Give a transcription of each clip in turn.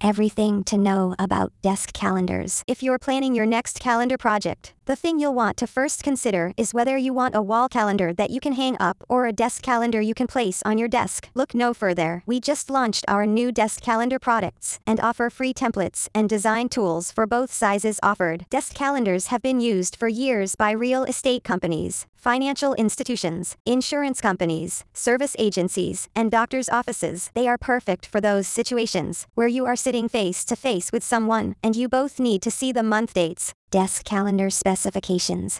Everything to know about desk calendars. If you're planning your next calendar project, the thing you'll want to first consider is whether you want a wall calendar that you can hang up or a desk calendar you can place on your desk. Look no further. We just launched our new desk calendar products and offer free templates and design tools for both sizes offered. Desk calendars have been used for years by real estate companies, financial institutions, insurance companies, service agencies, and doctors' offices. They are perfect for those situations where you are sitting face to face with someone and you both need to see the month dates. Desk calendar specifications.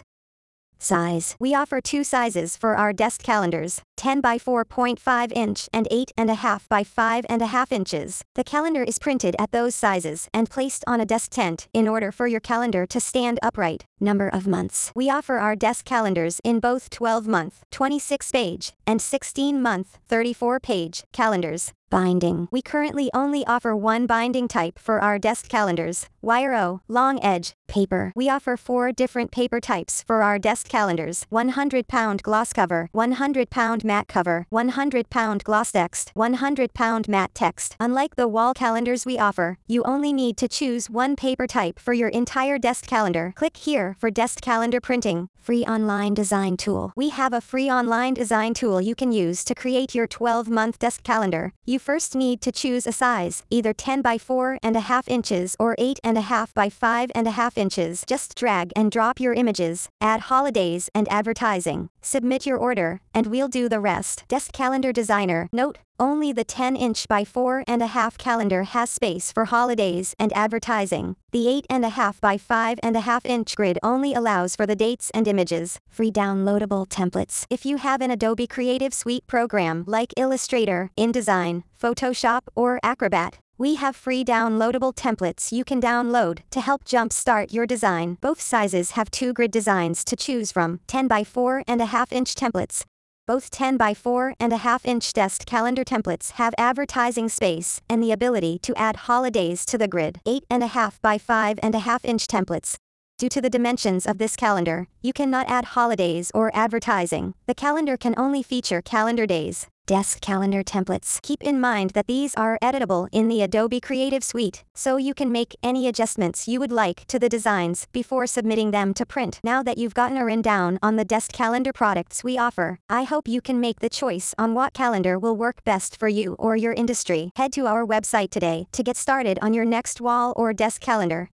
Size. We offer two sizes for our desk calendars, 10 by 4.5 inch and 8.5 by 5.5 inches. The calendar is printed at those sizes and placed on a desk tent in order for your calendar to stand upright. Number of months. We offer our desk calendars in both 12-month, 26-page, and 16-month, 34-page calendars. Binding. We currently only offer one binding type for our desk calendars, Wire-O, long edge, paper. We offer 4 different paper types for our desk calendars: 100-pound gloss cover, 100-pound matte cover, 100-pound gloss text, 100-pound matte text. Unlike the wall calendars we offer, you only need to choose one paper type for your entire desk calendar. Click here for desk calendar printing. Free online design tool. We have a free online design tool you can use to create your 12-month desk calendar. You first need to choose a size, either 10 by 4.5 inches or 8.5 by 5.5 inches. Just drag and drop your images, add holidays and advertising, submit your order, and we'll do the rest. Desk calendar designer. Note: only the 10-inch by 4.5 calendar has space for holidays and advertising. The 8.5 by 5.5 inch grid only allows for the dates and images. Free downloadable templates. If you have an Adobe Creative Suite program like Illustrator, InDesign, Photoshop, or Acrobat, we have free downloadable templates you can download to help jumpstart your design. Both sizes have 2 grid designs to choose from: 10 by 4.5 inch templates. Both 10 by 4.5 inch desk calendar templates have advertising space and the ability to add holidays to the grid. 8.5 by 5.5 inch templates. Due to the dimensions of this calendar, you cannot add holidays or advertising. The calendar can only feature calendar days. Desk calendar templates. Keep in mind that these are editable in the Adobe Creative Suite, so you can make any adjustments you would like to the designs before submitting them to print. Now that you've gotten a rundown on the desk calendar products we offer, I hope you can make the choice on what calendar will work best for you or your industry. Head to our website today to get started on your next wall or desk calendar.